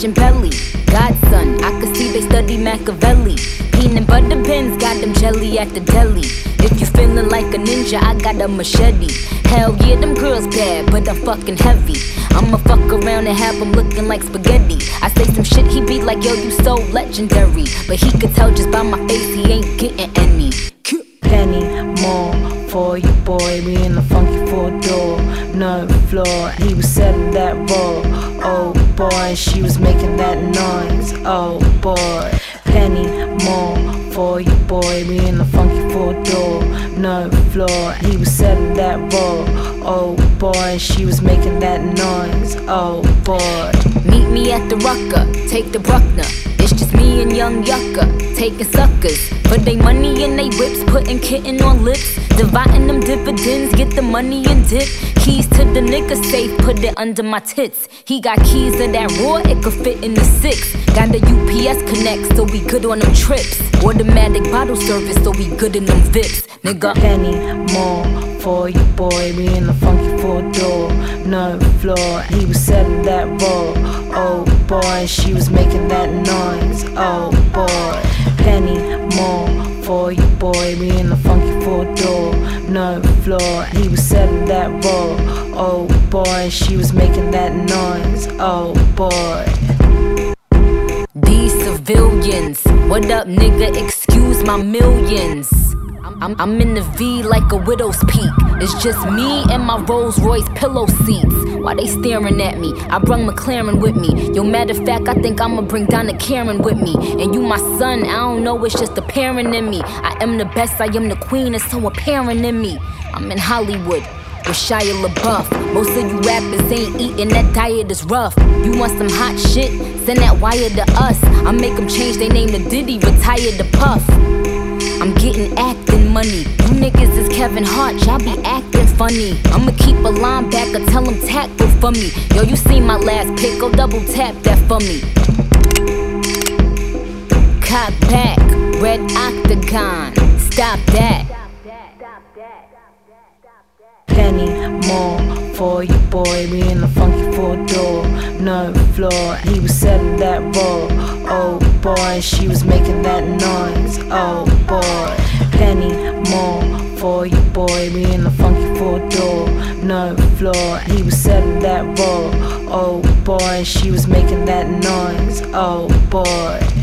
matching belly. Godson, I could see they study Machiavelli. Peanut butter pins got them jelly at the deli. If you feeling like a ninja, I got a machete. Hell yeah, them girls bad, but I'm fucking heavy. I'ma fuck around and have him looking like spaghetti. I say some shit, he be like, yo, you so legendary. But he could tell just by my face, he ain't getting any. Penny more for you, boy. We in the funky 4-door, no floor. He was selling that raw. Oh boy, she was making that noise. Oh boy, penny more for you, boy. We in the funky 4-door, no floor. He was selling that raw. Oh boy, she was making that noise. Oh boy. Meet me at the Rucker, take the Bruckner. It's just me and young yucca, taking suckers for they money and they whips, putting kitten on lips, dividing them dividends, get the money and dip. Keys to the nigga safe, put it under my tits. He got keys to that raw, it could fit in the 6. Got the UPS connect, so we good on them trips. Automatic bottle service, so we good in them Vips, nigga. Penny more for you, boy. We in the funky 4-door, no floor. He was selling that raw. Oh boy, she was making that noise. Oh boy, penny more for you, boy. We in the funky 4-door, no floor. He was selling that raw. Oh boy, she was making that noise. Oh boy. These civilians, what up, nigga? Excuse my millions. I'm in the V like a widow's peak. It's just me and my Rolls Royce pillow seats. Why they staring at me? I brung McLaren with me. Yo, matter of fact, I think I'ma bring down the Karen with me. And you my son, I don't know, it's just apparent in me. I am the best, I am the queen, it's so apparent in me. I'm in Hollywood with Shia LaBeouf. Most of you rappers ain't eating, that diet is rough. You want some hot shit? Send that wire to us. I make them change their name to Diddy, retire to Puff. I'm getting acting money. You niggas is Kevin Hart, y'all be acting funny. I'ma keep a linebacker, tell him tackle for me. Yo, you seen my last pick, go double tap that for me. Cop back, red octagon, stop that. Penny more for you, boy. We in the funky 4-door, no floor. He was selling that raw. Oh boy, she was making that noise. Oh boy, penny more for you, boy. We in the funky 4-door, no floor. He was selling that raw. Oh boy, she was making that noise. Oh boy.